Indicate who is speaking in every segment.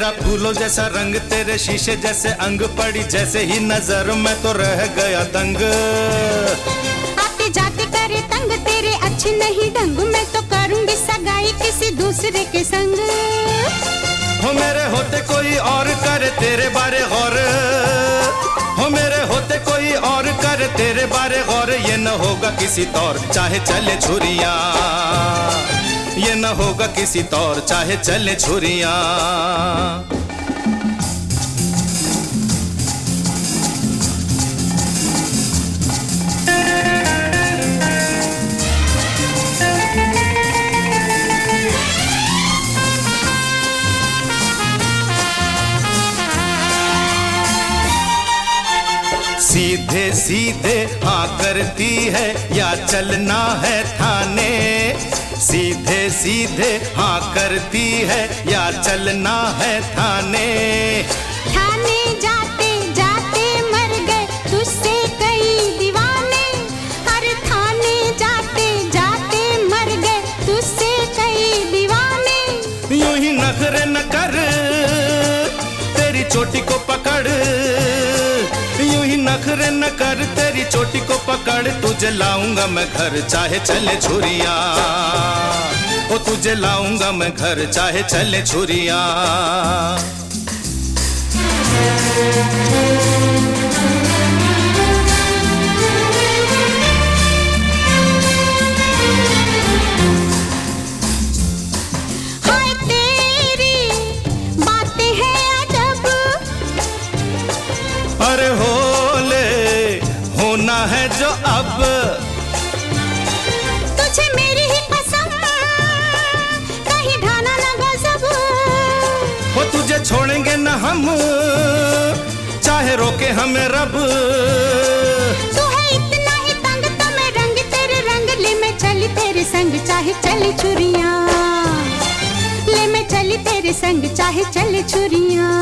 Speaker 1: तेरा फूलों जैसा रंग, तेरे शीशे जैसे अंग, पड़ी जैसे ही नजर मैं तो रह गया दंग।
Speaker 2: आते जाते करे तंग, तेरे अच्छे नहीं ढंग, मैं तो करूंगी सगाई किसी दूसरे के संग।
Speaker 1: हो मेरे होते कोई और करे तेरे बारे गौर, हो मेरे होते कोई और करे तेरे बारे गौर, ये न होगा किसी तौर चाहे चले छुरियां, ये न होगा किसी तौर चाहे चले छुरियां। सीधे सीधे हाँ करती है या चलना है थाने, सीधे सीधे हाँ करती है या चलना है थाने।
Speaker 2: थाने जाते जाते मर गए तुझसे कई दीवाने, हर थाने जाते जाते मर गए तुझसे कई दीवाने।
Speaker 1: यूं ही नखरे न कर तेरी चोटी को पकड़, यूं ही नखरे न कर तेरी चोटी को पकड़, तुझे लाऊंगा मैं घर चाहे चले छुरियां, ओ तुझे लाऊंगा मैं घर चाहे चले छुरियां।
Speaker 2: हाय तेरी बातें हैं अजब,
Speaker 1: अरे होले होना है जो अब,
Speaker 2: तुझे मेरी ही कसम कहीं ढाना न गजब।
Speaker 1: वो तुझे छोड़ेंगे न हम चाहे रोके हमें रब।
Speaker 2: तू है इतना ही तंग तो मैं रंग तेरे रंग, ले मैं चली तेरे संग चाहे चले छुरियां, ले मैं चली तेरे संग चाहे चले छुरियां।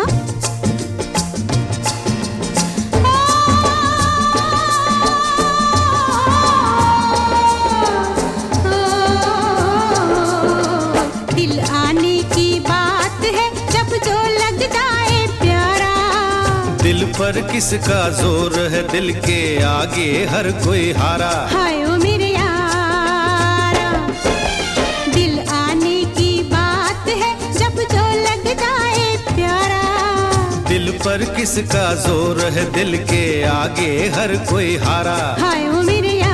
Speaker 2: दिल आने की बात है जब जो लग जाए प्यारा,
Speaker 1: दिल पर किसका जोर है, दिल के आगे हर कोई हारा।
Speaker 2: हाय ओ मेरे यारा, दिल आने की बात है जब जो लग जाए प्यारा,
Speaker 1: दिल पर किसका जोर है, दिल के आगे हर कोई हारा।
Speaker 2: हाय ओ मेरे यारा।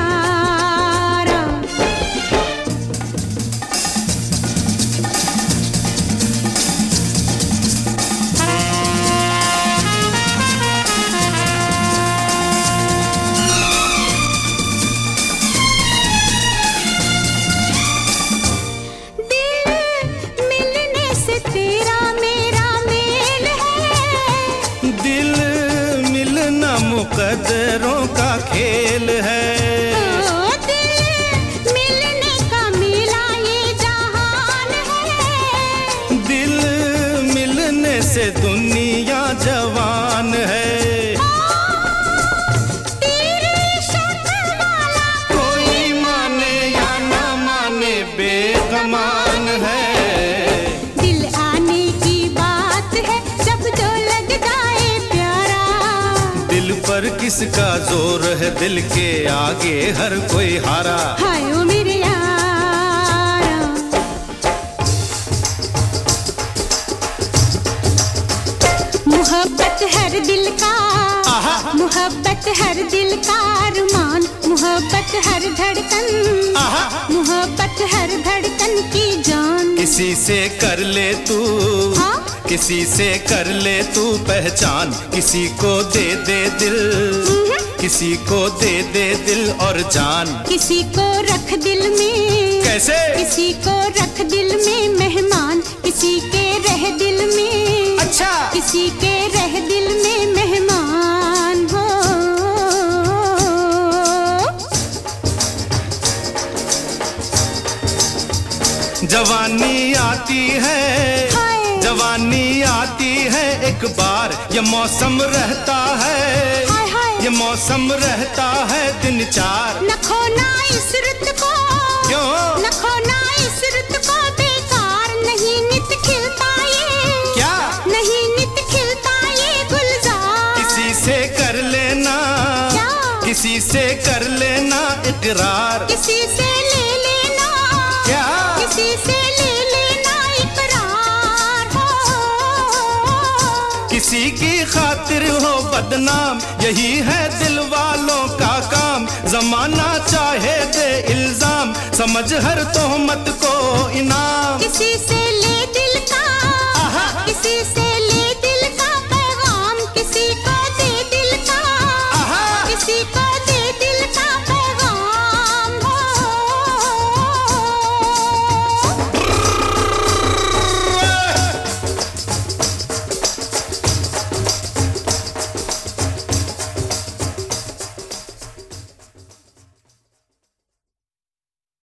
Speaker 1: मुकद्दरों का खेल है,
Speaker 2: दिल मिलने का मिला ये जहान है,
Speaker 1: दिल मिलने से दुनिया जवान है।
Speaker 2: तेरी शक्ल वाला
Speaker 1: कोई माने या ना माने बेगमान है,
Speaker 2: दिल आने की बात है जब जो लग जाए प्यारा,
Speaker 1: दिल पर किसका जोर है, दिल के आगे हर कोई हारा।
Speaker 2: हाय ओ मेरे यारा। मोहब्बत हर दिल का, मोहब्बत हर दिल का अरमान, मोहब्बत हर धड़कन, मोहब्बत हर धड़कन की जान।
Speaker 1: किसी से कर ले तू,
Speaker 2: हाँ?
Speaker 1: किसी से कर ले तू पहचान, किसी को दे दे दिल, किसी को दे दे दिल और जान।
Speaker 2: किसी को रख दिल में,
Speaker 1: कैसे?
Speaker 2: किसी को रख दिल में मेहमान, किसी के रह दिल में,
Speaker 1: अच्छा,
Speaker 2: किसी के रह दिल में मेहमान हो।
Speaker 1: जवानी आती है, जवानी आती है एक बार, ये मौसम रहता है,
Speaker 2: हाय हाय,
Speaker 1: ये मौसम रहता है दिन चार।
Speaker 2: न खोना इस रुत को,
Speaker 1: क्यों?
Speaker 2: न खोना इस रुत को, बेकार नहीं नित खिलता ये,
Speaker 1: क्या? इकरार।
Speaker 2: किसी से ले लेना,
Speaker 1: क्या?
Speaker 2: किसी से ले लेना इकरार हो।
Speaker 1: किसी की खातिर हो बदनाम, यही है दिल वालों का काम। जमाना चाहे दे इल्जाम, समझ हर तोहमत को इनाम।
Speaker 2: किसी से ले दिल का